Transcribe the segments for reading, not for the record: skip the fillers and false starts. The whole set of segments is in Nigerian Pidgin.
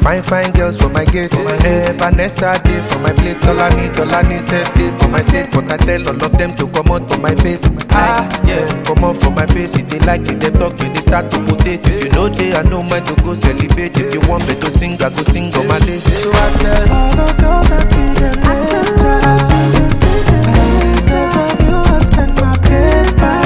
Fine girls for my gate. Vanessa day for my place. Tolani said day for my state. But I tell all of them to come out for my face. Come out for my face. If they like it, they talk when they start to rotate. If you know they, I know mine to go celebrate. If you want me to sing, I go sing on my day. So I tell all the girls I see them later. And because of you, I spend my paper.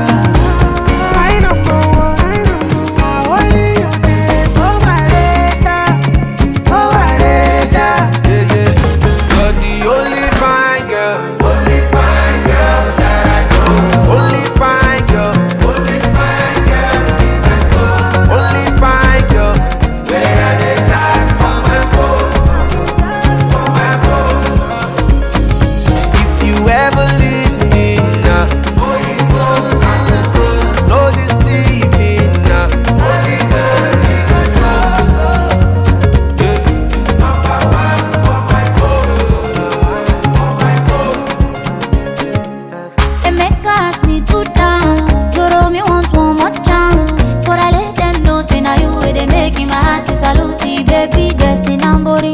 I don't know what only you pay for my data. For my data. You're the only fine girl. Only fine girl that I know. Only fine girl. Only fine girl in my soul. Only fine girl. Where are they chat for my phone? For my phone. If you ever leave me now, no deceiving now. Emeka asked me to dance. Joro me want one more chance. But I let them know, say now you way they making my heart to salute you, baby. Destined Ambori.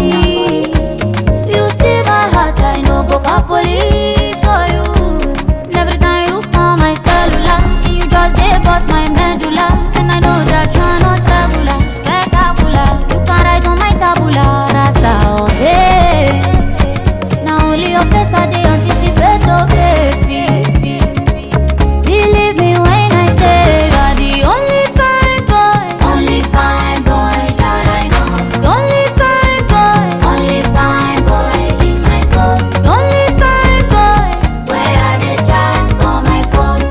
You steal my heart, I know go call police for you. And every time you call my cellular, you just dey bust my medulla. And I know that you're not regular, spectacular. You can write on my tabula rasa, oh hey. Now only your face I dey anticipate, oh baby. Believe me when I say you're the only fine boy that I know. The only fine boy in my soul. The only fine boy where I dey chat for my phone.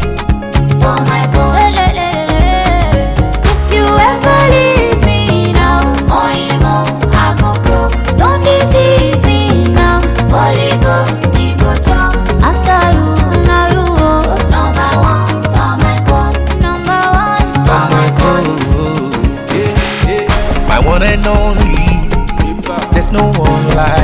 If you ever leave me now, I go broke. Don't deceive me now, Holy Ghost, he go chop. After you, now you number one for my cause. Number one for my cause. My one and only. There's no one like